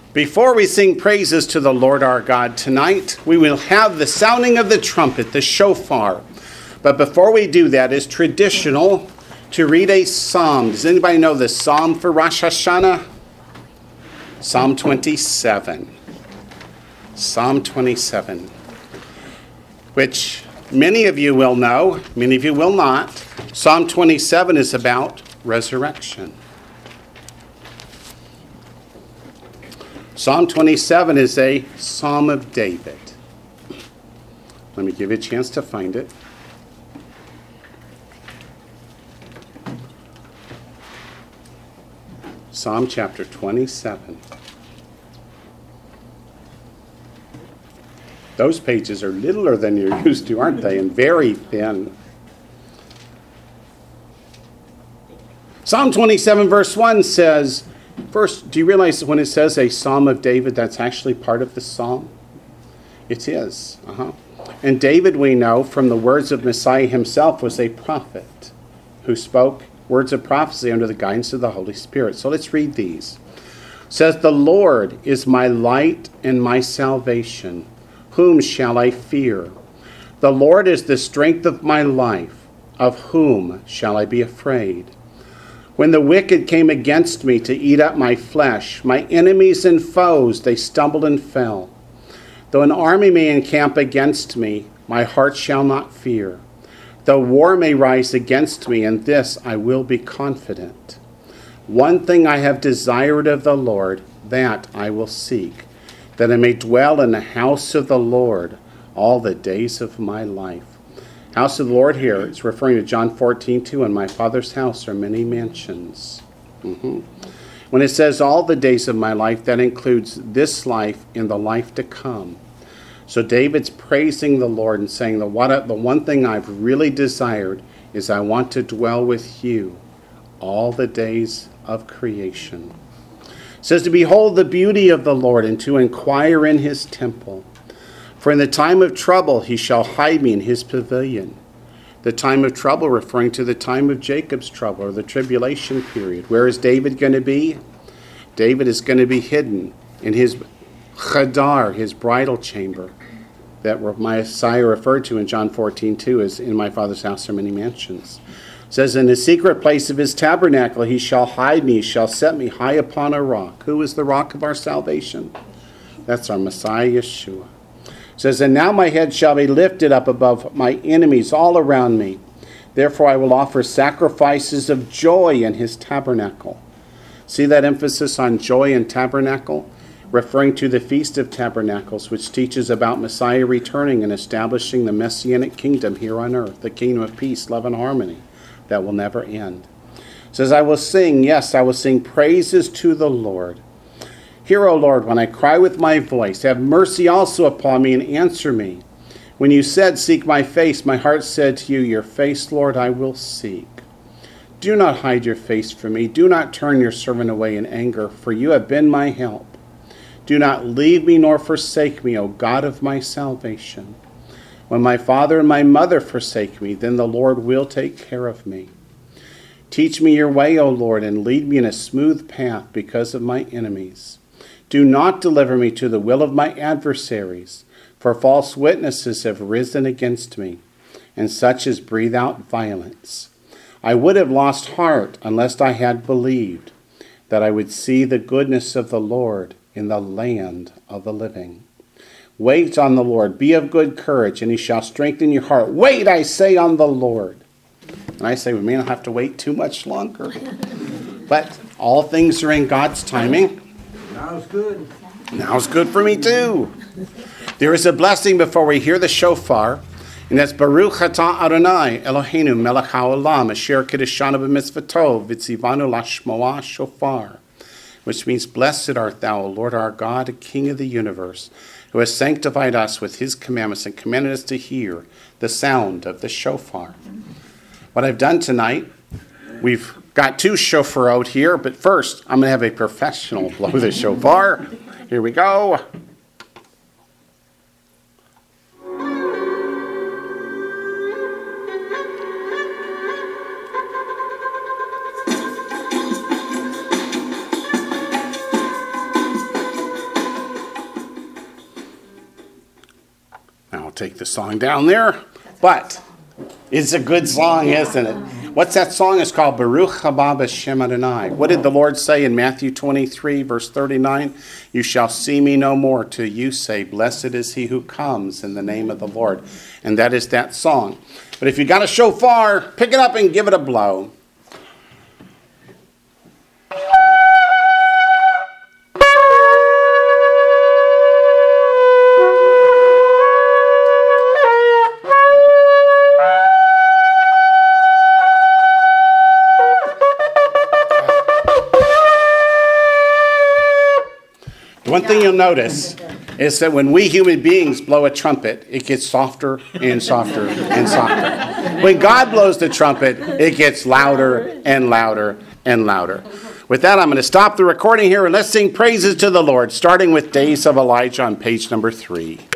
Before we sing praises to the Lord our God tonight, we will have the sounding of the trumpet, the shofar. But before we do that, it's traditional to read a psalm. Does anybody know the psalm for Rosh Hashanah? Psalm 27. Psalm 27, which many of you will know, many of you will not. Psalm 27 is about resurrection. Psalm 27 is a Psalm of David. Let me give you a chance to find it. Psalm chapter 27. Those pages are littler than you're used to, aren't they? And very thin. Psalm 27 verse 1 says, first, do you realize when it says a Psalm of David, that's actually part of the psalm? It is. And David, we know from the words of Messiah himself, was a prophet who spoke words of prophecy under the guidance of the Holy Spirit. So let's read these. It says, the Lord is my light and my salvation. Whom shall I fear? The Lord is the strength of my life. Of whom shall I be afraid? When the wicked came against me to eat up my flesh, my enemies and foes, they stumbled and fell. Though an army may encamp against me, my heart shall not fear. Though war may rise against me, in this I will be confident. One thing I have desired of the Lord, that I will seek, that I may dwell in the house of the Lord all the days of my life. House of the Lord here, it's referring to John 14:2, in my Father's house are many mansions. When it says all the days of my life, that includes this life and the life to come. So David's praising the Lord and saying, the one thing I've really desired is I want to dwell with you all the days of creation. It says to behold the beauty of the Lord and to inquire in his temple. For in the time of trouble he shall hide me in his pavilion. The time of trouble referring to the time of Jacob's trouble or the tribulation period. Where is David going to be? David is going to be hidden in his chadar, his bridal chamber, that Messiah referred to in John 14:2 as in my Father's house are many mansions. It says, in the secret place of his tabernacle he shall hide me, he shall set me high upon a rock. Who is the rock of our salvation? That's our Messiah, Yeshua. It says, and now my head shall be lifted up above my enemies all around me. Therefore I will offer sacrifices of joy in his tabernacle. See that emphasis on joy and tabernacle? Referring to the Feast of Tabernacles, which teaches about Messiah returning and establishing the Messianic kingdom here on earth, the kingdom of peace, love, and harmony that will never end. It says, I will sing, yes, I will sing praises to the Lord. Hear, O Lord, when I cry with my voice. Have mercy also upon me and answer me. When you said, seek my face, my heart said to you, your face, Lord, I will seek. Do not hide your face from me. Do not turn your servant away in anger, for you have been my help. Do not leave me nor forsake me, O God of my salvation. When my father and my mother forsake me, then the Lord will take care of me. Teach me your way, O Lord, and lead me in a smooth path because of my enemies. Do not deliver me to the will of my adversaries, for false witnesses have risen against me, and such as breathe out violence. I would have lost heart unless I had believed that I would see the goodness of the Lord in the land of the living. Wait on the Lord, be of good courage, and he shall strengthen your heart. Wait, I say, on the Lord. And I say we may not have to wait too much longer. But all things are in God's timing. Now's good. Now's good for me too. There is a blessing before we hear the shofar, and that's Baruch atah Adonai Eloheinu melech haolam asher kiddushanu b'mitzvoto v'tzivanu lashmoah shofar, which means, blessed art thou, O Lord our God, King of the universe, who has sanctified us with his commandments and commanded us to hear the sound of the shofar. What I've done tonight, we've got two shofarot here, but first I'm going to have a professional blow the shofar. Here we go. take the song down there. But it's a good song, isn't it? What's that song? It's called Baruch haba b'shem Adonai. What did the Lord say in Matthew 23, verse 39? You shall see me no more till you say, blessed is he who comes in the name of the Lord. And that is that song. But if you got a shofar, pick it up and give it a blow. One thing you'll notice is that when we human beings blow a trumpet, it gets softer and softer and softer. When God blows the trumpet, it gets louder and louder and louder. With that, I'm going to stop the recording here and let's sing praises to the Lord, starting with Days of Elijah on page number 3.